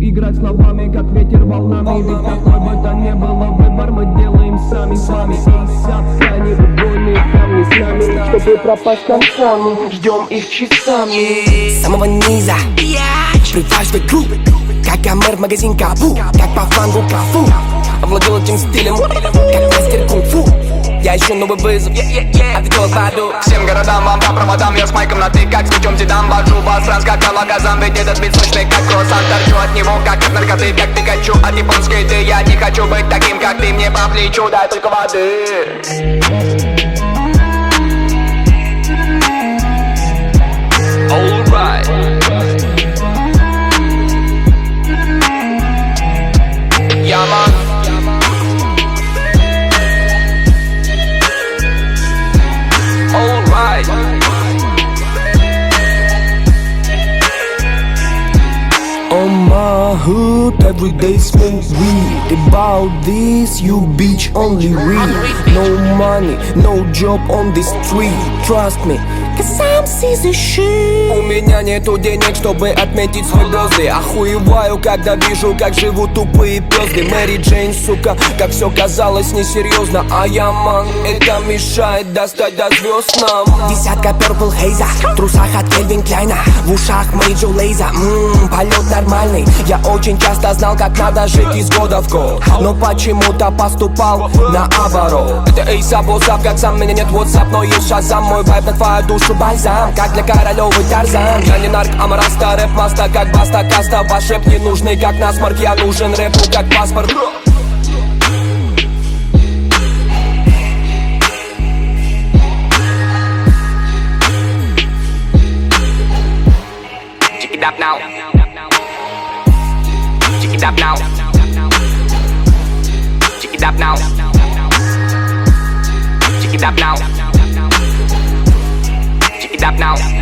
играть словами, как ветер волнами. Ведь какой бы то ни было выбор, мы делаем сами с вами. Сами убойные камни с нами, чтобы пропасть концами. Ждем их часами. С самого низа припасть в игру, как Гомер в магазин Кабу, как по флангу Кафу. Овладел этим стилем, как мастер кунг-фу. Я ищу новый вызов, а ты голос в аду. Всем городам, вам по проводам, я с майком на ты, как с мечом дедам. Вожу вас, раскатал газам, ведь этот бит сочный, как круассан. Торчу от него, как от наркоты, как Пикачу от японской ты. Я не хочу быть таким, как ты, мне по плечу, дай только воды. Alright. Yeah, man. Alright. On my hood, every day smoke weed. About this, you bitch only read. No money, no job on the street. Trust me, cause I'm season shit. У меня нету денег, чтобы отметить свой бёзды. Охуеваю, когда вижу, как живут тупые пёзды. Мэри Джейн, сука, как все казалось несерьезно. А я ман, это мешает достать до звезд нам. Десятка Purple Haze, в трусах от Кельвин Кляйна, в ушах Major Lazer. Полет нормальный, я очень часто знал, как надо жить из года в год, но почему-то поступал наоборот. Это A$AP, WhatsApp, как сам, меня нет WhatsApp, но есть Shazam. Мой вайб на твою душу бальзам, как для Королёвы Тарзан. Я не нарк, а мараста, рэп маста, как баста, каста. Ваш рэп не нужный, как насморк, я нужен рэпу, как паспорт. Check it up now. Check it up now. Check it up now. Check it up now. Check it up now.